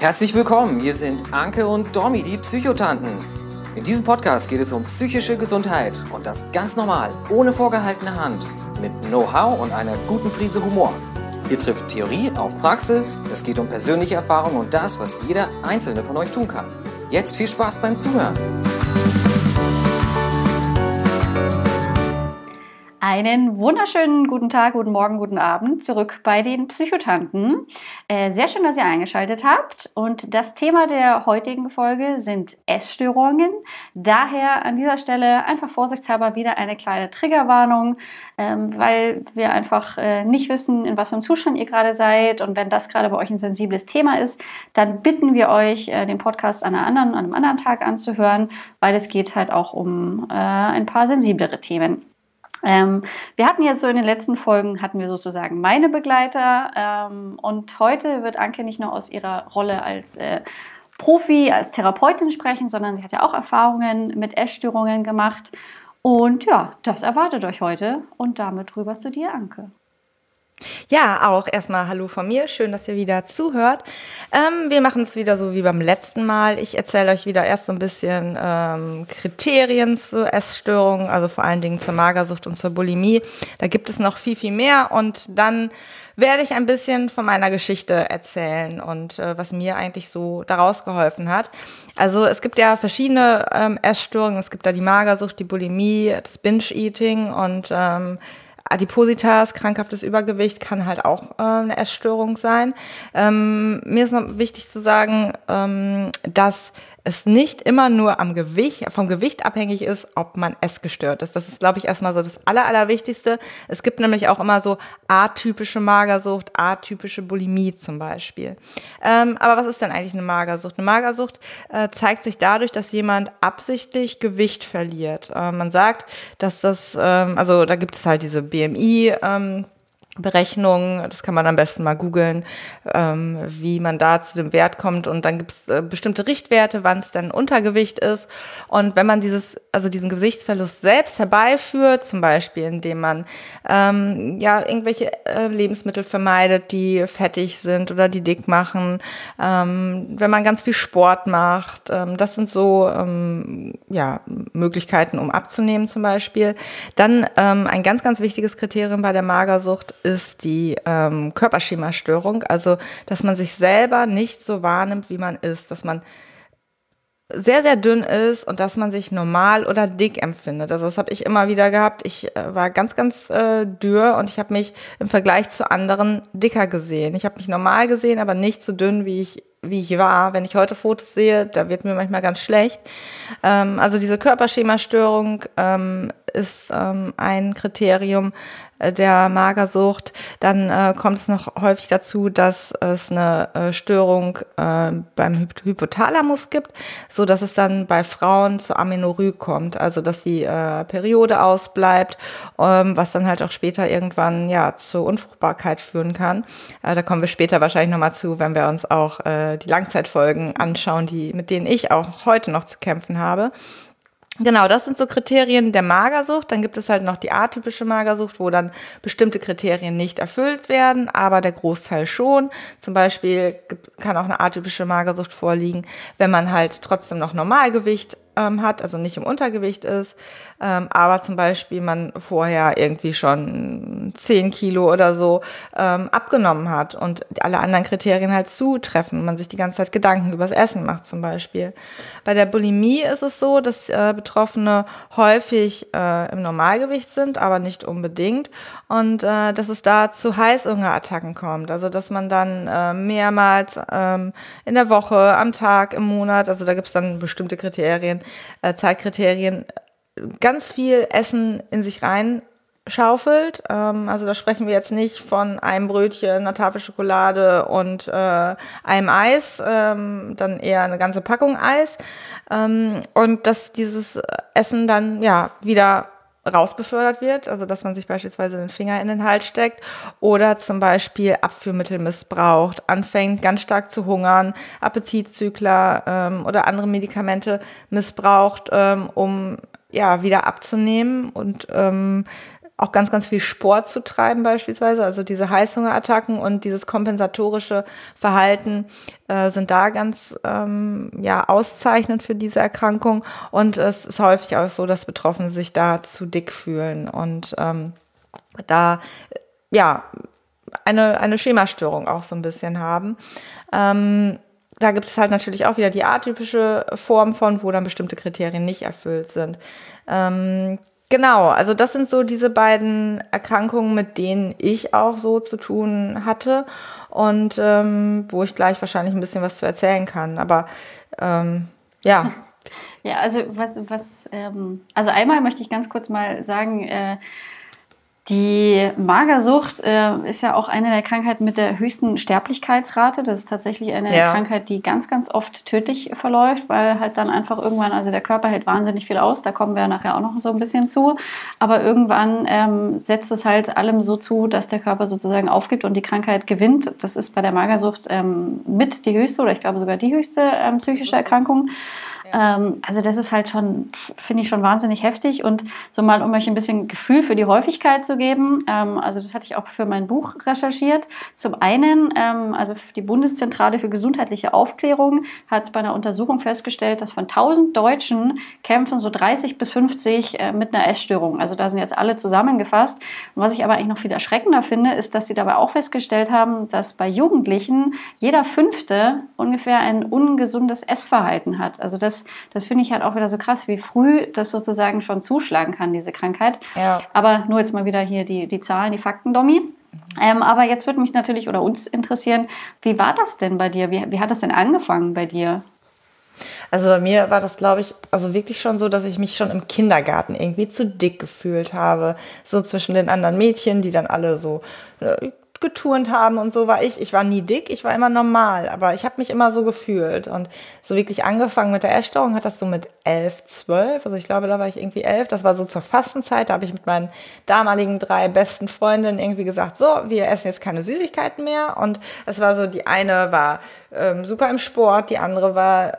Herzlich willkommen, hier sind Anke und Domi, die Psychotanten. In diesem Podcast geht es um psychische Gesundheit und das ganz normal, ohne vorgehaltene Hand, mit Know-how und einer guten Prise Humor. Hier trifft Theorie auf Praxis, es geht um persönliche Erfahrungen und das, was jeder Einzelne von euch tun kann. Jetzt viel Spaß beim Zuhören. Einen wunderschönen guten Tag, guten Morgen, guten Abend zurück bei den Psychotanten. Sehr schön, dass ihr eingeschaltet habt. Und das Thema der heutigen Folge sind Essstörungen. Daher an dieser Stelle einfach vorsichtshalber wieder eine kleine Triggerwarnung, weil wir einfach nicht wissen, in was für einem Zustand ihr gerade seid. Und wenn das gerade bei euch ein sensibles Thema ist, dann bitten wir euch, den Podcast an einem anderen Tag anzuhören, weil es geht halt auch um ein paar sensiblere Themen. Wir hatten jetzt so in den letzten Folgen, hatten wir sozusagen meine Begleiter und heute wird Anke nicht nur aus ihrer Rolle als Profi, als Therapeutin sprechen, sondern sie hat ja auch Erfahrungen mit Essstörungen gemacht und ja, das erwartet euch heute und damit rüber zu dir, Anke. Ja, auch erstmal Hallo von mir. Schön, dass ihr wieder zuhört. Wir machen es wieder so wie beim letzten Mal. Ich erzähle euch wieder erst so ein bisschen Kriterien zur Essstörung, also vor allen Dingen zur Magersucht und zur Bulimie. Da gibt es noch viel, viel mehr und dann werde ich ein bisschen von meiner Geschichte erzählen und was mir eigentlich so daraus geholfen hat. Also es gibt ja verschiedene Essstörungen. Es gibt da die Magersucht, die Bulimie, das Binge-Eating und Adipositas, krankhaftes Übergewicht kann halt auch eine Essstörung sein. Mir ist noch wichtig zu sagen, dass es nicht immer nur vom Gewicht abhängig ist, ob man essgestört ist. Das ist, glaube ich, erstmal so das Allerwichtigste. Es gibt nämlich auch immer so atypische Magersucht, atypische Bulimie zum Beispiel. Aber was ist denn eigentlich eine Magersucht? Eine Magersucht zeigt sich dadurch, dass jemand absichtlich Gewicht verliert. Man sagt, dass das, also da gibt es halt diese BMI, Berechnungen, das kann man am besten mal googeln, wie man da zu dem Wert kommt und dann gibt es bestimmte Richtwerte, wann es dann Untergewicht ist und wenn man diesen Gewichtsverlust selbst herbeiführt, zum Beispiel indem man irgendwelche Lebensmittel vermeidet, die fettig sind oder die dick machen, wenn man ganz viel Sport macht, das sind so Möglichkeiten, um abzunehmen zum Beispiel. Dann ein ganz, ganz wichtiges Kriterium bei der Magersucht ist die Körperschemastörung, also dass man sich selber nicht so wahrnimmt, wie man ist, dass man sehr, sehr dünn ist und dass man sich normal oder dick empfindet. Also das habe ich immer wieder gehabt. Ich war ganz, ganz dürr und ich habe mich im Vergleich zu anderen dicker gesehen. Ich habe mich normal gesehen, aber nicht so dünn, wie ich war. Wenn ich heute Fotos sehe, da wird mir manchmal ganz schlecht. Also diese Körperschemastörung ist ein Kriterium der Magersucht. Dann kommt es noch häufig dazu, dass es eine Störung beim Hypothalamus gibt, so dass es dann bei Frauen zur Amenorrhoe kommt, also dass die Periode ausbleibt, was dann halt auch später irgendwann zur Unfruchtbarkeit führen kann. Da kommen wir später wahrscheinlich nochmal zu, wenn wir uns auch die Langzeitfolgen anschauen, mit denen ich auch heute noch zu kämpfen habe. Genau, das sind so Kriterien der Magersucht. Dann gibt es halt noch die atypische Magersucht, wo dann bestimmte Kriterien nicht erfüllt werden, aber der Großteil schon. Zum Beispiel kann auch eine atypische Magersucht vorliegen, wenn man halt trotzdem noch Normalgewicht hat, also nicht im Untergewicht ist, aber zum Beispiel man vorher irgendwie schon 10 Kilo oder so abgenommen hat und alle anderen Kriterien halt zutreffen und man sich die ganze Zeit Gedanken übers Essen macht zum Beispiel. Bei der Bulimie ist es so, dass Betroffene häufig im Normalgewicht sind, aber nicht unbedingt und dass es da zu Heißhungerattacken kommt, also dass man dann mehrmals in der Woche, am Tag, im Monat, also da gibt es dann bestimmte Kriterien, Zeitkriterien, ganz viel Essen in sich reinschaufelt. Also da sprechen wir jetzt nicht von einem Brötchen, einer Tafel Schokolade und einem Eis, dann eher eine ganze Packung Eis. Und dass dieses Essen dann wieder rausbefördert wird, also dass man sich beispielsweise den Finger in den Hals steckt oder zum Beispiel Abführmittel missbraucht, anfängt ganz stark zu hungern, Appetitzügler oder andere Medikamente missbraucht, um wieder abzunehmen und auch ganz, ganz viel Sport zu treiben beispielsweise, also diese Heißhungerattacken und dieses kompensatorische Verhalten sind da ganz auszeichnend für diese Erkrankung. Und es ist häufig auch so, dass Betroffene sich da zu dick fühlen und da eine Schemastörung auch so ein bisschen haben. Da gibt es halt natürlich auch wieder die atypische Form von, wo dann bestimmte Kriterien nicht erfüllt sind. Genau, also das sind so diese beiden Erkrankungen, mit denen ich auch so zu tun hatte und wo ich gleich wahrscheinlich ein bisschen was zu erzählen kann. Aber ja. Ja, also also einmal möchte ich ganz kurz mal sagen, die Magersucht ist ja auch eine der Krankheiten mit der höchsten Sterblichkeitsrate. Das ist tatsächlich eine Krankheit, die ganz, ganz oft tödlich verläuft, weil halt dann einfach irgendwann, also der Körper hält wahnsinnig viel aus, da kommen wir nachher auch noch so ein bisschen zu, aber irgendwann setzt es halt allem so zu, dass der Körper sozusagen aufgibt und die Krankheit gewinnt. Das ist bei der Magersucht mit die höchste oder ich glaube sogar die höchste psychische Erkrankung. Also das ist halt schon, finde ich schon wahnsinnig heftig und so mal, um euch ein bisschen Gefühl für die Häufigkeit zu geben, also das hatte ich auch für mein Buch recherchiert. Zum einen, also die Bundeszentrale für gesundheitliche Aufklärung hat bei einer Untersuchung festgestellt, dass von 1000 Deutschen kämpfen so 30 bis 50 mit einer Essstörung. Also da sind jetzt alle zusammengefasst. Und was ich aber eigentlich noch viel erschreckender finde, ist, dass sie dabei auch festgestellt haben, dass bei Jugendlichen jeder Fünfte ungefähr ein ungesundes Essverhalten hat. Also das finde ich halt auch wieder so krass, wie früh das sozusagen schon zuschlagen kann, diese Krankheit. Ja. Aber nur jetzt mal wieder hier die Zahlen, die Fakten, Domi. Aber jetzt würde mich natürlich oder uns interessieren, wie war das denn bei dir? Wie hat das denn angefangen bei dir? Also bei mir war das, glaube ich, also wirklich schon so, dass ich mich schon im Kindergarten irgendwie zu dick gefühlt habe. So zwischen den anderen Mädchen, die dann alle so geturnt haben und so war ich. Ich war nie dick, ich war immer normal, aber ich habe mich immer so gefühlt. Und so wirklich angefangen mit der Essstörung hat das so mit 11, 12, also ich glaube, da war ich irgendwie 11, das war so zur Fastenzeit, da habe ich mit meinen damaligen 3 besten Freundinnen irgendwie gesagt, so, wir essen jetzt keine Süßigkeiten mehr. Und es war so, die eine war super im Sport, die andere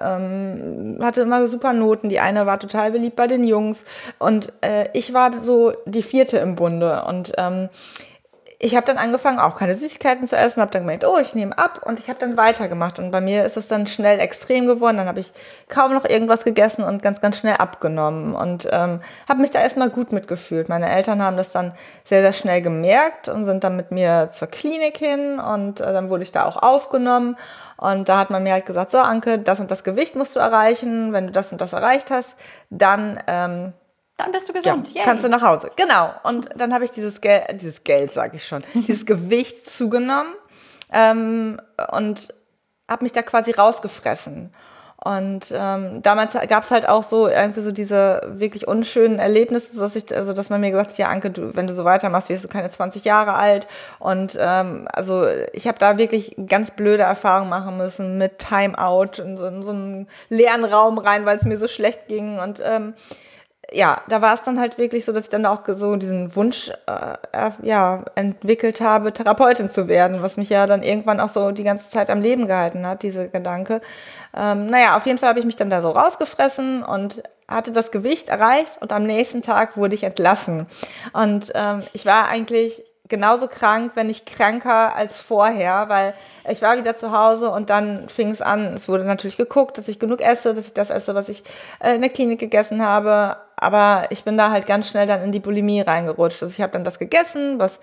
hatte immer super Noten, die eine war total beliebt bei den Jungs und ich war so die 4. im Bunde und ich habe dann angefangen, auch keine Süßigkeiten zu essen, habe dann gemerkt, oh, ich nehme ab und ich habe dann weitergemacht. Und bei mir ist es dann schnell extrem geworden. Dann habe ich kaum noch irgendwas gegessen und ganz, ganz schnell abgenommen und habe mich da erstmal gut mitgefühlt. Meine Eltern haben das dann sehr, sehr schnell gemerkt und sind dann mit mir zur Klinik hin und dann wurde ich da auch aufgenommen. Und da hat man mir halt gesagt, so Anke, das und das Gewicht musst du erreichen. Wenn du das und das erreicht hast, dann bist du gesund. Ja, kannst du nach Hause. Genau. Und dann habe ich dieses Geld, sage ich schon, dieses Gewicht zugenommen und habe mich da quasi rausgefressen. Und damals gab es halt auch so irgendwie so diese wirklich unschönen Erlebnisse, dass man mir gesagt hat, ja Anke, wenn du so weitermachst, wirst du keine 20 Jahre alt. Und also ich habe da wirklich ganz blöde Erfahrungen machen müssen mit Timeout in so einen leeren Raum rein, weil es mir so schlecht ging. Und ja, da war es dann halt wirklich so, dass ich dann auch so diesen Wunsch entwickelt habe, Therapeutin zu werden, was mich ja dann irgendwann auch so die ganze Zeit am Leben gehalten hat, diese Gedanke. Auf jeden Fall habe ich mich dann da so rausgefressen und hatte das Gewicht erreicht und am nächsten Tag wurde ich entlassen. Und ich war eigentlich genauso krank, wenn nicht kränker als vorher, weil ich war wieder zu Hause und dann fing es an. Es wurde natürlich geguckt, dass ich genug esse, dass ich das esse, was ich in der Klinik gegessen habe. Aber ich bin da halt ganz schnell dann in die Bulimie reingerutscht. Also ich habe dann das gegessen, was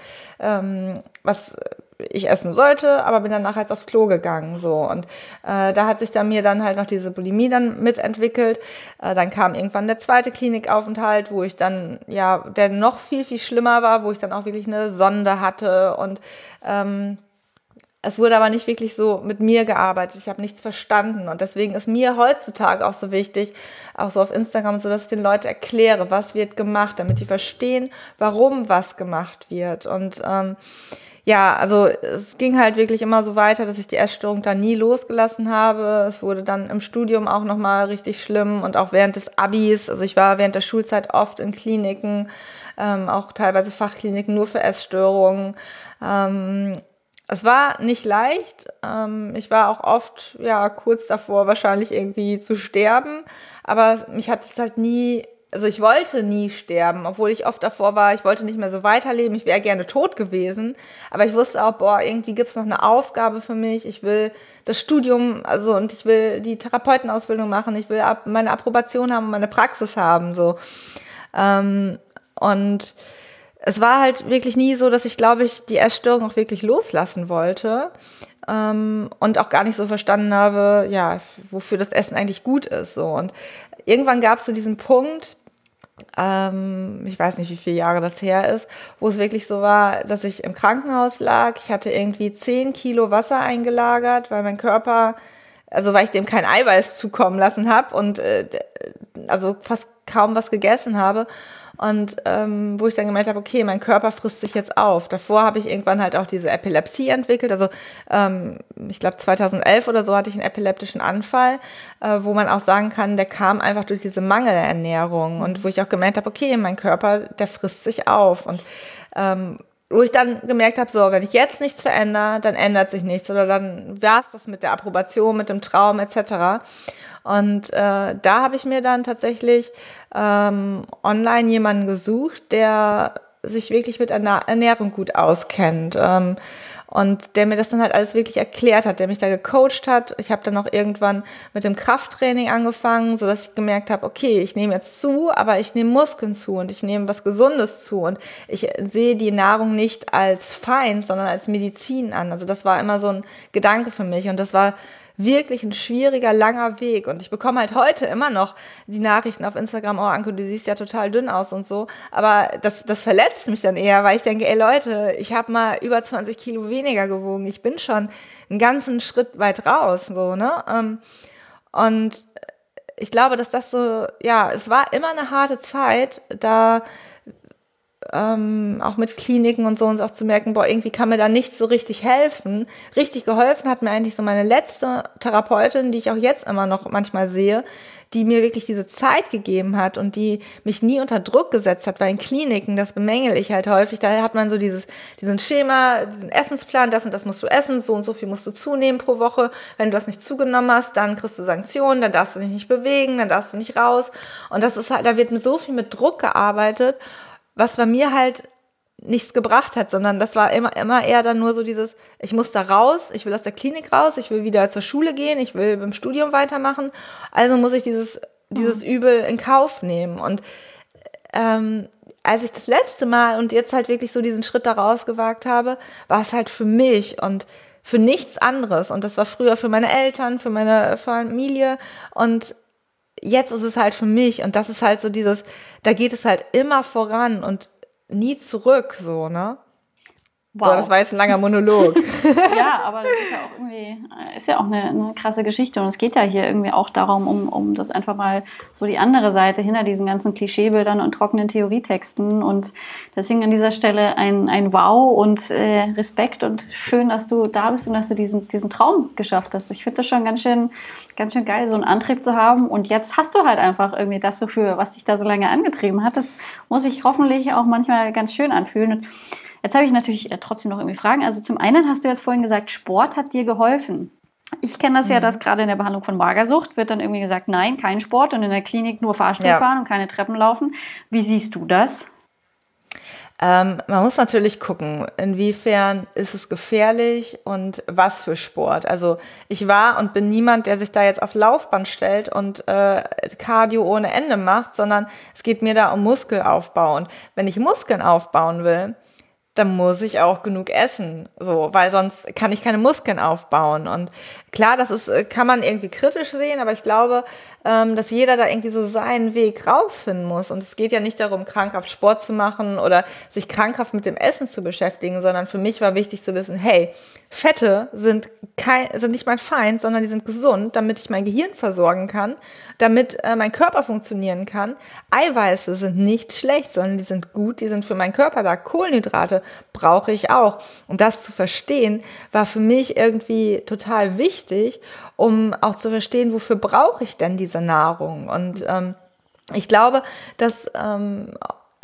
ich essen sollte, aber bin dann nachher aufs Klo gegangen. So. Und da hat sich dann mir dann halt noch diese Bulimie dann mitentwickelt. Dann kam irgendwann der 2. Klinikaufenthalt, wo ich dann, der noch viel, viel schlimmer war, wo ich dann auch wirklich eine Sonde hatte und es wurde aber nicht wirklich so mit mir gearbeitet. Ich habe nichts verstanden. Und deswegen ist mir heutzutage auch so wichtig, auch so auf Instagram, so dass ich den Leuten erkläre, was wird gemacht, damit die verstehen, warum was gemacht wird. Und also es ging halt wirklich immer so weiter, dass ich die Essstörung dann nie losgelassen habe. Es wurde dann im Studium auch nochmal richtig schlimm und auch während des Abis. Also ich war während der Schulzeit oft in Kliniken, auch teilweise Fachkliniken nur für Essstörungen. Es war nicht leicht. Ich war auch oft kurz davor, wahrscheinlich irgendwie zu sterben. Aber mich hat es halt nie also ich wollte nie sterben, obwohl ich oft davor war, ich wollte nicht mehr so weiterleben, ich wäre gerne tot gewesen, aber ich wusste auch, irgendwie gibt's noch eine Aufgabe für mich, ich will das Studium, also und ich will die Therapeutenausbildung machen, ich will meine Approbation haben, meine Praxis haben, so. Und es war halt wirklich nie so, dass ich, glaube ich, die Essstörung auch wirklich loslassen wollte und auch gar nicht so verstanden habe, ja, wofür das Essen eigentlich gut ist, so. Und irgendwann gab es so diesen Punkt, ich weiß nicht, wie viele Jahre das her ist, wo es wirklich so war, dass ich im Krankenhaus lag. Ich hatte irgendwie 10 Kilo Wasser eingelagert, weil mein Körper, also weil ich dem kein Eiweiß zukommen lassen habe und also fast kaum was gegessen habe. Und wo ich dann gemerkt habe, okay, mein Körper frisst sich jetzt auf. Davor habe ich irgendwann halt auch diese Epilepsie entwickelt. Also ich glaube 2011 oder so hatte ich einen epileptischen Anfall, wo man auch sagen kann, der kam einfach durch diese Mangelernährung. Und wo ich auch gemerkt habe, okay, mein Körper, der frisst sich auf. Und wo ich dann gemerkt habe, so, wenn ich jetzt nichts verändere, dann ändert sich nichts. Oder dann war es das mit der Approbation, mit dem Traum etc. Und da habe ich mir dann tatsächlich online jemanden gesucht, der sich wirklich mit Ernährung gut auskennt und der mir das dann halt alles wirklich erklärt hat, der mich da gecoacht hat. Ich habe dann auch irgendwann mit dem Krafttraining angefangen, sodass ich gemerkt habe, okay, ich nehme jetzt zu, aber ich nehme Muskeln zu und ich nehme was Gesundes zu und ich sehe die Nahrung nicht als Feind, sondern als Medizin an. Also das war immer so ein Gedanke für mich und das war wirklich ein schwieriger, langer Weg. Und ich bekomme halt heute immer noch die Nachrichten auf Instagram, oh Anke, du siehst ja total dünn aus und so. Aber das verletzt mich dann eher, weil ich denke, ey Leute, ich habe mal über 20 Kilo weniger gewogen. Ich bin schon einen ganzen Schritt weit raus, so, ne? Und ich glaube, dass das so, ja, es war immer eine harte Zeit, da auch mit Kliniken und so uns auch zu merken, boah, irgendwie kann mir da nichts so richtig helfen. Richtig geholfen hat mir eigentlich so meine letzte Therapeutin, die ich auch jetzt immer noch manchmal sehe, die mir wirklich diese Zeit gegeben hat und die mich nie unter Druck gesetzt hat, weil in Kliniken, das bemängel ich halt häufig, da hat man so diesen Schema, diesen Essensplan, das und das musst du essen, so und so viel musst du zunehmen pro Woche. Wenn du das nicht zugenommen hast, dann kriegst du Sanktionen, dann darfst du dich nicht bewegen, dann darfst du nicht raus. Und das ist halt, da wird mit so viel mit Druck gearbeitet, was bei mir halt nichts gebracht hat, sondern das war immer eher dann nur so dieses, ich muss da raus, ich will aus der Klinik raus, ich will wieder zur Schule gehen, ich will beim Studium weitermachen, also muss ich dieses Übel in Kauf nehmen. Und als ich das letzte Mal und jetzt halt wirklich so diesen Schritt da rausgewagt habe, war es halt für mich und für nichts anderes. Und das war früher für meine Eltern, für meine Familie und jetzt ist es halt für mich und das ist halt so dieses, da geht es halt immer voran und nie zurück, so, ne? Wow. So, das war jetzt ein langer Monolog. Ja, aber das ist ja auch irgendwie, ist ja auch eine krasse Geschichte und es geht ja hier irgendwie auch darum, um das einfach mal so die andere Seite hinter diesen ganzen Klischeebildern und trockenen Theorietexten und deswegen an dieser Stelle ein Wow und Respekt und schön, dass du da bist und dass du diesen Traum geschafft hast. Ich finde das schon ganz schön geil, so einen Antrieb zu haben und jetzt hast du halt einfach irgendwie das so für, was dich da so lange angetrieben hat. Das muss sich hoffentlich auch manchmal ganz schön anfühlen. Und jetzt habe ich natürlich trotzdem noch irgendwie Fragen. Also zum einen hast du jetzt vorhin gesagt, Sport hat dir geholfen. Ich kenne das ja, dass gerade in der Behandlung von Magersucht wird dann irgendwie gesagt, nein, kein Sport und in der Klinik nur Fahrstuhl fahren und keine Treppen laufen. Wie siehst du das? Man muss natürlich gucken, inwiefern ist es gefährlich und was für Sport. Also ich war und bin niemand, der sich da jetzt aufs Laufband stellt und Cardio ohne Ende macht, sondern es geht mir da um Muskelaufbau. Und wenn ich Muskeln aufbauen will, dann muss ich auch genug essen, so, weil sonst kann ich keine Muskeln aufbauen. Und klar, kann man irgendwie kritisch sehen, aber ich glaube, dass jeder da irgendwie so seinen Weg rausfinden muss. Und es geht ja nicht darum, krankhaft Sport zu machen oder sich krankhaft mit dem Essen zu beschäftigen, sondern für mich war wichtig zu wissen, hey, Fette sind nicht mein Feind, sondern die sind gesund, damit ich mein Gehirn versorgen kann, damit mein Körper funktionieren kann. Eiweiße sind nicht schlecht, sondern die sind gut, die sind für meinen Körper da. Kohlenhydrate brauche ich auch. Und das zu verstehen, war für mich irgendwie total wichtig, um auch zu verstehen, wofür brauche ich denn diese Nahrung. Und ich glaube, dass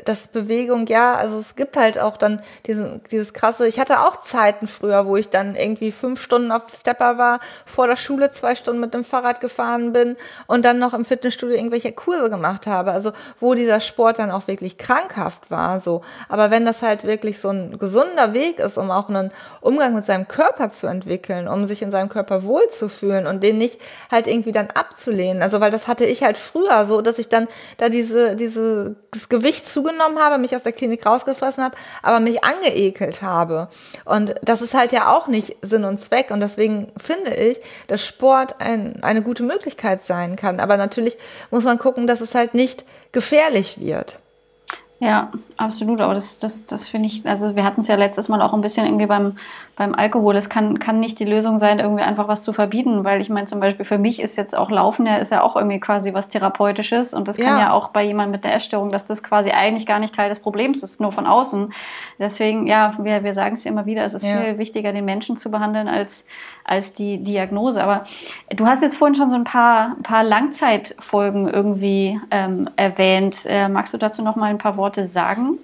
dass Bewegung, ja, also es gibt halt auch dann dieses krasse, ich hatte auch Zeiten früher, wo ich dann irgendwie 5 Stunden auf Stepper war, vor der Schule 2 Stunden mit dem Fahrrad gefahren bin und dann noch im Fitnessstudio irgendwelche Kurse gemacht habe, also wo dieser Sport dann auch wirklich krankhaft war, so. Aber wenn das halt wirklich so ein gesunder Weg ist, um auch einen Umgang mit seinem Körper zu entwickeln, um sich in seinem Körper wohlzufühlen und den nicht halt irgendwie dann abzulehnen, also weil das hatte ich halt früher so, dass ich dann da dieses Gewicht zugenommen habe, mich aus der Klinik rausgefressen habe, aber mich angeekelt habe. Und das ist halt ja auch nicht Sinn und Zweck. Und deswegen finde ich, dass Sport eine gute Möglichkeit sein kann. Aber natürlich muss man gucken, dass es halt nicht gefährlich wird. Ja, absolut. Aber das finde ich, also wir hatten es ja letztes Mal auch ein bisschen irgendwie beim Alkohol. Es kann nicht die Lösung sein, irgendwie einfach was zu verbieten, weil ich meine, zum Beispiel für mich ist jetzt auch Laufen, ist ja auch irgendwie quasi was Therapeutisches und das kann ja auch bei jemandem mit einer Essstörung, dass das quasi eigentlich gar nicht Teil des Problems ist, nur von außen. Deswegen, ja, wir sagen es ja immer wieder, es ist viel wichtiger, den Menschen zu behandeln als die Diagnose. Aber du hast jetzt vorhin schon so ein paar Langzeitfolgen irgendwie erwähnt. Magst du dazu noch mal ein paar Worte sagen?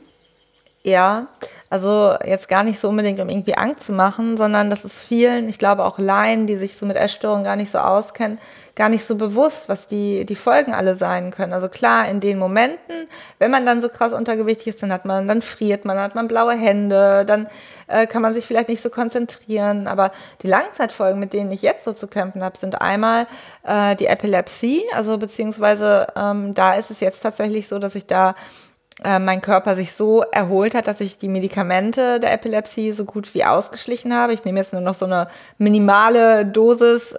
Ja, also jetzt gar nicht so unbedingt, um irgendwie Angst zu machen, sondern das ist vielen, ich glaube auch Laien, die sich so mit Essstörungen gar nicht so auskennen, gar nicht so bewusst, was die Folgen alle sein können. Also klar, in den Momenten, wenn man dann so krass untergewichtig ist, dann friert man, dann hat man blaue Hände, dann kann man sich vielleicht nicht so konzentrieren. Aber die Langzeitfolgen, mit denen ich jetzt so zu kämpfen habe, sind einmal die Epilepsie, also beziehungsweise da ist es jetzt tatsächlich so, dass ich da mein Körper sich so erholt hat, dass ich die Medikamente der Epilepsie so gut wie ausgeschlichen habe. Ich nehme jetzt nur noch so eine minimale Dosis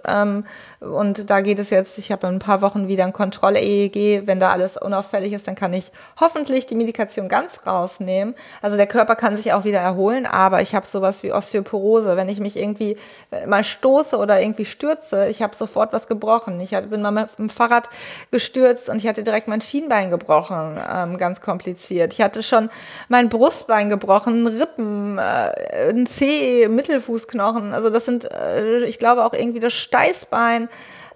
und da geht es jetzt, ich habe in ein paar Wochen wieder ein Kontroll-EEG. Wenn da alles unauffällig ist, dann kann ich hoffentlich die Medikation ganz rausnehmen. Also der Körper kann sich auch wieder erholen, aber ich habe sowas wie Osteoporose. Wenn ich mich irgendwie mal stoße oder irgendwie stürze, ich habe sofort was gebrochen. Ich bin mal mit dem Fahrrad gestürzt und ich hatte direkt mein Schienbein gebrochen, ganz kompliziert. Ich hatte schon mein Brustbein gebrochen, Rippen, ein Zeh, Mittelfußknochen. Also das sind, ich glaube auch irgendwie das Steißbein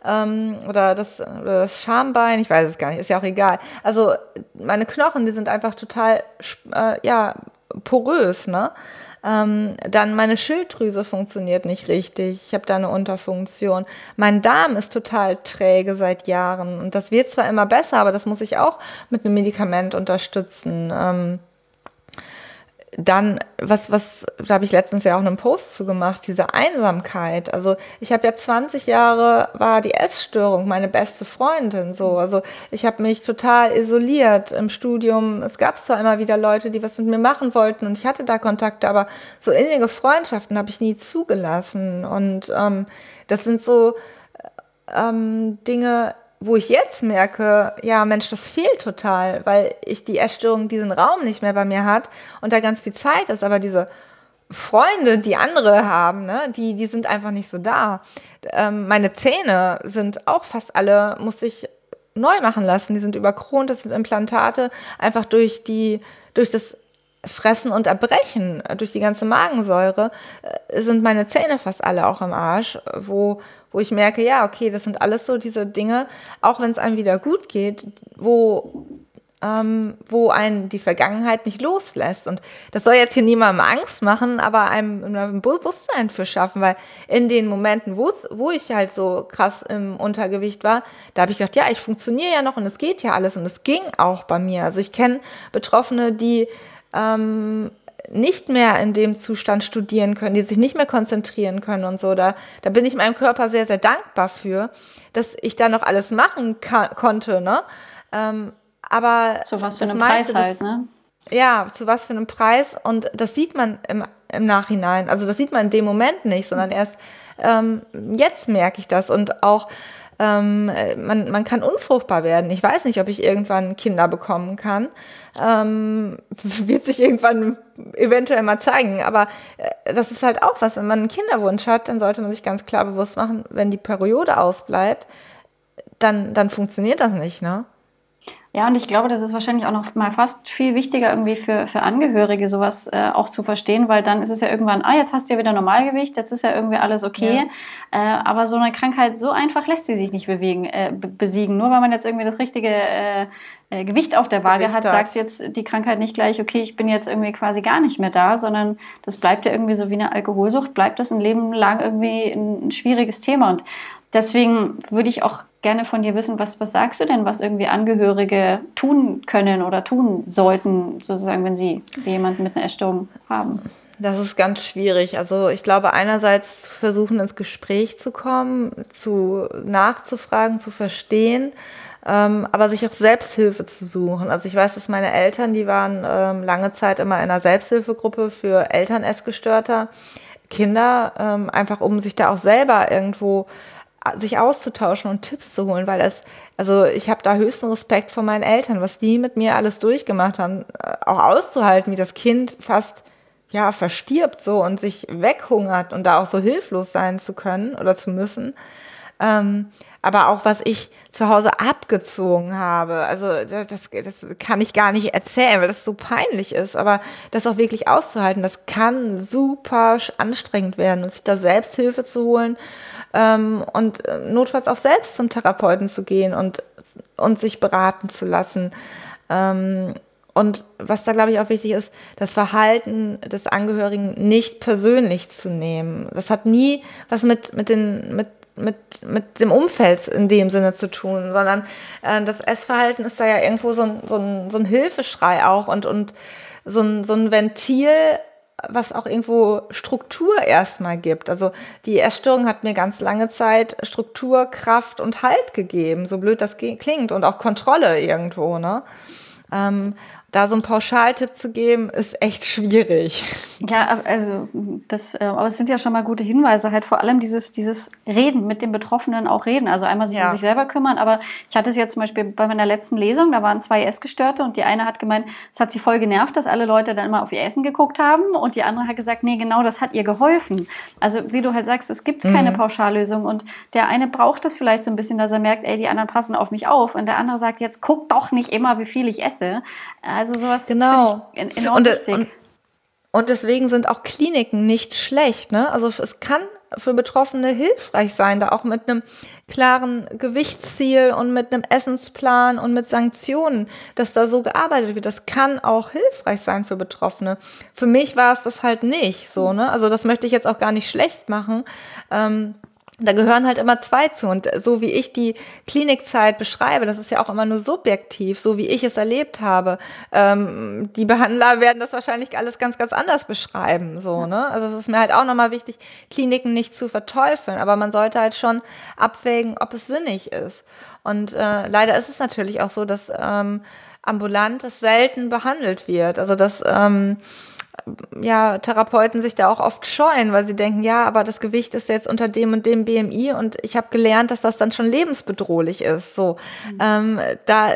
oder das Schambein, ich weiß es gar nicht, ist ja auch egal. Also meine Knochen, die sind einfach total porös, ne? Dann meine Schilddrüse funktioniert nicht richtig. Ich habe da eine Unterfunktion. Mein Darm ist total träge seit Jahren. Und das wird zwar immer besser, aber das muss ich auch mit einem Medikament unterstützen. Dann, da habe ich letztens ja auch einen Post zu gemacht, diese Einsamkeit. Also ich habe ja 20 Jahre, war die Essstörung meine beste Freundin. So. Also ich habe mich total isoliert im Studium. Es gab zwar immer wieder Leute, die was mit mir machen wollten und ich hatte da Kontakte, aber so innige Freundschaften habe ich nie zugelassen. Und das sind so Dinge, wo ich jetzt merke, ja Mensch, das fehlt total, weil die Essstörung diesen Raum nicht mehr bei mir hat und da ganz viel Zeit ist, aber diese Freunde, die andere haben, ne, die sind einfach nicht so da. Meine Zähne sind auch fast alle, musste ich neu machen lassen, die sind überkront, das sind Implantate, einfach durch das Fressen und Erbrechen, durch die ganze Magensäure, sind meine Zähne fast alle auch im Arsch, wo ich merke, ja, okay, das sind alles so diese Dinge, auch wenn es einem wieder gut geht, wo einen die Vergangenheit nicht loslässt. Und das soll jetzt hier niemandem Angst machen, aber einem ein Bewusstsein für schaffen, weil in den Momenten, wo ich halt so krass im Untergewicht war, da habe ich gedacht, ja, ich funktioniere ja noch und es geht ja alles und es ging auch bei mir. Also ich kenne Betroffene, die nicht mehr in dem Zustand studieren können, die sich nicht mehr konzentrieren können und so. Da bin ich meinem Körper sehr, sehr dankbar für, dass ich da noch alles machen konnte, ne? Aber zu was für einem Preis halt, ne? Ja, zu was für einem Preis. Und das sieht man im Nachhinein. Also das sieht man in dem Moment nicht, sondern erst jetzt merke ich das. Und auch man kann unfruchtbar werden. Ich weiß nicht, ob ich irgendwann Kinder bekommen kann. Wird sich irgendwann eventuell mal zeigen. Aber das ist halt auch was, wenn man einen Kinderwunsch hat, dann sollte man sich ganz klar bewusst machen, wenn die Periode ausbleibt, dann funktioniert das nicht, ne? Ja, und ich glaube, das ist wahrscheinlich auch noch mal fast viel wichtiger irgendwie für Angehörige sowas auch zu verstehen, weil dann ist es ja irgendwann, jetzt hast du ja wieder Normalgewicht, jetzt ist ja irgendwie alles okay. Ja. Aber so eine Krankheit, so einfach lässt sie sich nicht besiegen. Nur weil man jetzt irgendwie das richtige Gewicht auf der Waage hat, sagt jetzt die Krankheit nicht gleich, okay, ich bin jetzt irgendwie quasi gar nicht mehr da, sondern das bleibt ja irgendwie so wie eine Alkoholsucht, bleibt das ein Leben lang irgendwie ein schwieriges Thema. Und deswegen würde ich auch gerne von dir wissen, was sagst du denn, was irgendwie Angehörige tun können oder tun sollten, sozusagen, wenn sie jemanden mit einer Essstörung haben? Das ist ganz schwierig. Also ich glaube, einerseits versuchen, ins Gespräch zu kommen, nachzufragen, zu verstehen, aber sich auch Selbsthilfe zu suchen. Also ich weiß, dass meine Eltern, die waren lange Zeit immer in einer Selbsthilfegruppe für Eltern-Essgestörter Kinder, einfach um sich da auch selber irgendwo sich auszutauschen und Tipps zu holen, weil also ich habe da höchsten Respekt vor meinen Eltern, was die mit mir alles durchgemacht haben, auch auszuhalten, wie das Kind fast verstirbt so und sich weghungert und da auch so hilflos sein zu können oder zu müssen. Aber auch, was ich zu Hause abgezogen habe, also das kann ich gar nicht erzählen, weil das so peinlich ist, aber das auch wirklich auszuhalten, das kann super anstrengend werden und sich da Selbsthilfe zu holen und notfalls auch selbst zum Therapeuten zu gehen und sich beraten zu lassen. Und was da, glaube ich, auch wichtig ist, das Verhalten des Angehörigen nicht persönlich zu nehmen. Das hat nie was mit dem Umfeld in dem Sinne zu tun, sondern das Essverhalten ist da ja irgendwo so ein Hilfeschrei auch und so ein Ventil, was auch irgendwo Struktur erstmal gibt. Also die Essstörung hat mir ganz lange Zeit Struktur, Kraft und Halt gegeben, so blöd das klingt, und auch Kontrolle irgendwo, ne? Da so einen Pauschaltipp zu geben, ist echt schwierig. Ja, also aber es sind ja schon mal gute Hinweise, halt vor allem dieses Reden, mit den Betroffenen auch reden. Also einmal sich um sich selber kümmern, aber ich hatte es jetzt zum Beispiel bei meiner letzten Lesung, da waren 2 Essgestörte und die eine hat gemeint, es hat sie voll genervt, dass alle Leute dann immer auf ihr Essen geguckt haben, und die andere hat gesagt, nee, genau, das hat ihr geholfen. Also wie du halt sagst, es gibt keine Pauschallösung, und der eine braucht das vielleicht so ein bisschen, dass er merkt, die anderen passen auf mich auf, und der andere sagt, jetzt guck doch nicht immer, wie viel ich esse. Also sowas finde ich enorm wichtig. Und deswegen sind auch Kliniken nicht schlecht, ne? Also es kann für Betroffene hilfreich sein, da auch mit einem klaren Gewichtsziel und mit einem Essensplan und mit Sanktionen, dass da so gearbeitet wird. Das kann auch hilfreich sein für Betroffene. Für mich war es das halt nicht so, ne? Also das möchte ich jetzt auch gar nicht schlecht machen. Da gehören halt immer 2 zu, und so wie ich die Klinikzeit beschreibe, das ist ja auch immer nur subjektiv, so wie ich es erlebt habe. Die Behandler werden das wahrscheinlich alles ganz, ganz anders beschreiben, so, ne? Also es ist mir halt auch nochmal wichtig, Kliniken nicht zu verteufeln, aber man sollte halt schon abwägen, ob es sinnig ist. Und leider ist es natürlich auch so, dass ambulant es selten behandelt wird. Also dass Therapeuten sich da auch oft scheuen, weil sie denken, aber das Gewicht ist jetzt unter dem und dem BMI, und ich habe gelernt, dass das dann schon lebensbedrohlich ist. So, da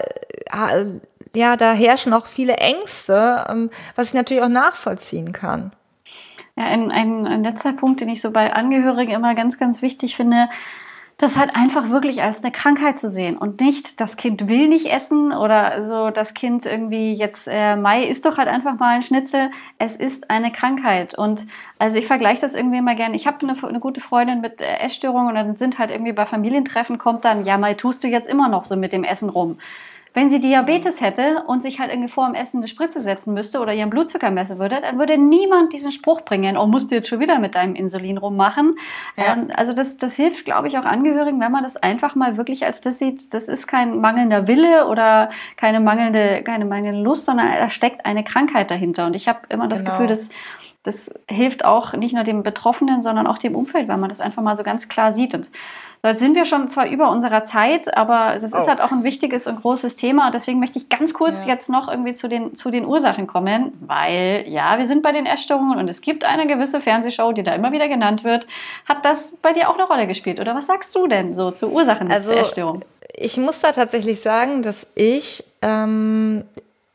herrschen auch viele Ängste, was ich natürlich auch nachvollziehen kann. Ja, ein letzter Punkt, den ich so bei Angehörigen immer ganz, ganz wichtig finde, das halt einfach wirklich als eine Krankheit zu sehen und nicht, das Kind will nicht essen oder so, das Kind irgendwie jetzt, Mai isst doch halt einfach mal ein Schnitzel. Es ist eine Krankheit, und also ich vergleiche das irgendwie immer gerne. Ich habe eine gute Freundin mit Essstörung, und dann sind halt irgendwie bei Familientreffen, kommt dann, Mai, tust du jetzt immer noch so mit dem Essen rum. Wenn sie Diabetes hätte und sich halt irgendwie vor dem Essen eine Spritze setzen müsste oder ihren Blutzucker messen würde, dann würde niemand diesen Spruch bringen, musst du jetzt schon wieder mit deinem Insulin rummachen. Ja. Also das hilft, glaube ich, auch Angehörigen, wenn man das einfach mal wirklich als das sieht, das ist kein mangelnder Wille oder keine mangelnde Lust, sondern da steckt eine Krankheit dahinter. Und ich habe immer das Gefühl, das hilft auch nicht nur dem Betroffenen, sondern auch dem Umfeld, weil man das einfach mal so ganz klar sieht. Und jetzt sind wir schon zwar über unserer Zeit, aber das ist halt auch ein wichtiges und großes Thema. Und deswegen möchte ich ganz kurz jetzt noch irgendwie zu den Ursachen kommen, weil wir sind bei den Essstörungen und es gibt eine gewisse Fernsehshow, die da immer wieder genannt wird. Hat das bei dir auch eine Rolle gespielt? Oder was sagst du denn so zu Ursachen der Essstörung? Ich muss da tatsächlich sagen, dass ich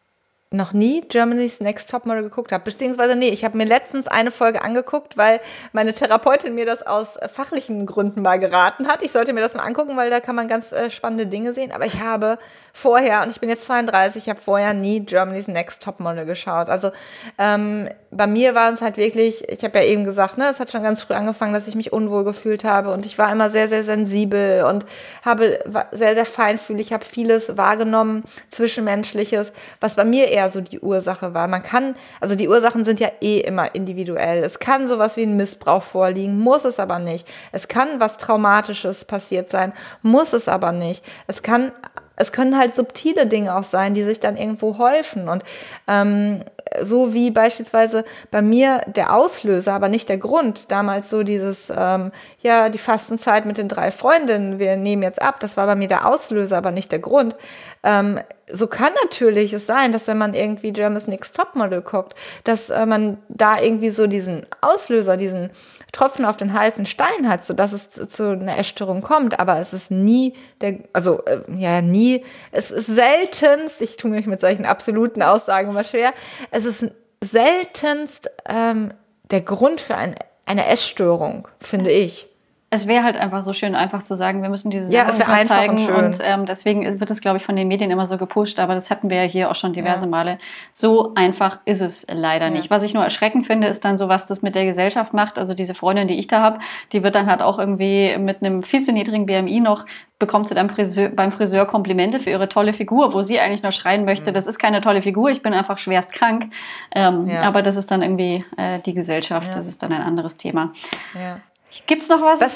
noch nie Germany's Next Topmodel geguckt habe. Beziehungsweise, nee, ich habe mir letztens eine Folge angeguckt, weil meine Therapeutin mir das aus fachlichen Gründen mal geraten hat. Ich sollte mir das mal angucken, weil da kann man ganz spannende Dinge sehen. Aber ich habe vorher, und ich bin jetzt 32, ich habe vorher nie Germany's Next Topmodel geschaut. Also bei mir war es halt wirklich, ich habe ja eben gesagt, ne, es hat schon ganz früh angefangen, dass ich mich unwohl gefühlt habe und ich war immer sehr, sehr sensibel und war sehr, sehr feinfühlig, habe vieles wahrgenommen, Zwischenmenschliches, was bei mir eher so die Ursache war. Also die Ursachen sind ja immer individuell. Es kann sowas wie ein Missbrauch vorliegen, muss es aber nicht. Es kann was Traumatisches passiert sein, muss es aber nicht. Es können halt subtile Dinge auch sein, die sich dann irgendwo häufen. Und so wie beispielsweise bei mir der Auslöser, aber nicht der Grund, damals so dieses, die Fastenzeit mit den 3 Freundinnen, wir nehmen jetzt ab, das war bei mir der Auslöser, aber nicht der Grund. So kann natürlich es sein, dass wenn man irgendwie Germany's Next Topmodel guckt, dass man da irgendwie so diesen Auslöser, diesen Tropfen auf den heißen Stein hat, sodass es zu einer Essstörung kommt, aber es ist nie es ist seltenst, ich tue mich mit solchen absoluten Aussagen immer schwer, es ist seltenst der Grund für eine Essstörung, finde ich. Es wäre halt einfach so schön, einfach zu sagen, wir müssen diese Sachen nicht zeigen. Und deswegen wird es, glaube ich, von den Medien immer so gepusht. Aber das hatten wir ja hier auch schon diverse Male. So einfach ist es leider nicht. Was ich nur erschreckend finde, ist dann so, was das mit der Gesellschaft macht. Also diese Freundin, die ich da habe, die wird dann halt auch irgendwie mit einem viel zu niedrigen BMI bekommt sie dann beim Friseur Komplimente für ihre tolle Figur, wo sie eigentlich nur schreien möchte, das ist keine tolle Figur, ich bin einfach schwerst krank. Aber das ist dann irgendwie die Gesellschaft, das ist dann ein anderes Thema. Ja. Gibt's noch was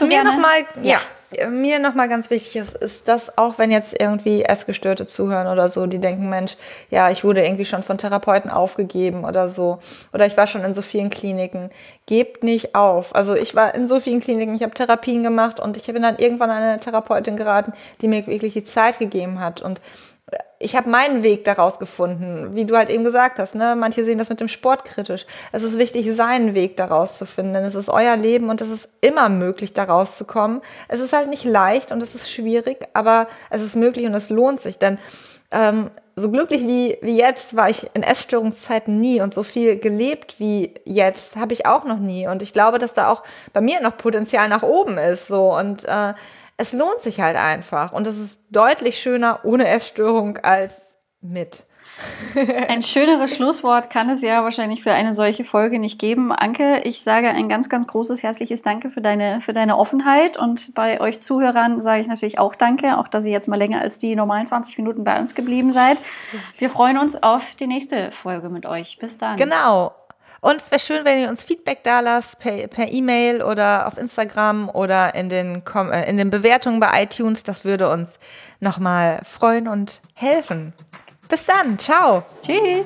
mir nochmal ganz wichtig ist, dass auch wenn jetzt irgendwie Essgestörte zuhören oder so, die denken, Mensch, ja, ich wurde irgendwie schon von Therapeuten aufgegeben oder so, oder ich war schon in so vielen Kliniken, gebt nicht auf. Also ich war in so vielen Kliniken, ich habe Therapien gemacht und ich bin dann irgendwann an eine Therapeutin geraten, die mir wirklich die Zeit gegeben hat und ich habe meinen Weg daraus gefunden, wie du halt eben gesagt hast, ne? Manche sehen das mit dem Sport kritisch. Es ist wichtig, seinen Weg daraus zu finden, denn es ist euer Leben und es ist immer möglich, da rauszukommen. Es ist halt nicht leicht und es ist schwierig, aber es ist möglich und es lohnt sich, denn so glücklich wie jetzt war ich in Essstörungszeiten nie und so viel gelebt wie jetzt habe ich auch noch nie und ich glaube, dass da auch bei mir noch Potenzial nach oben ist, so und es lohnt sich halt einfach und es ist deutlich schöner ohne Essstörung als mit. Ein schöneres Schlusswort kann es ja wahrscheinlich für eine solche Folge nicht geben. Anke, ich sage ein ganz, ganz großes, herzliches Danke für deine Offenheit und bei euch Zuhörern sage ich natürlich auch Danke, auch dass ihr jetzt mal länger als die normalen 20 Minuten bei uns geblieben seid. Wir freuen uns auf die nächste Folge mit euch. Bis dann. Genau. Und es wäre schön, wenn ihr uns Feedback da lasst, per E-Mail oder auf Instagram oder in den Bewertungen bei iTunes. Das würde uns nochmal freuen und helfen. Bis dann. Ciao. Tschüss.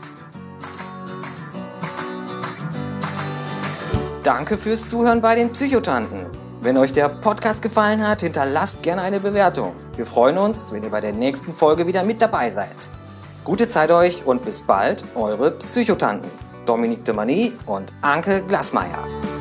Danke fürs Zuhören bei den Psychotanten. Wenn euch der Podcast gefallen hat, hinterlasst gerne eine Bewertung. Wir freuen uns, wenn ihr bei der nächsten Folge wieder mit dabei seid. Gute Zeit euch und bis bald, eure Psychotanten. Dominique de Mani und Anke Glasmeier.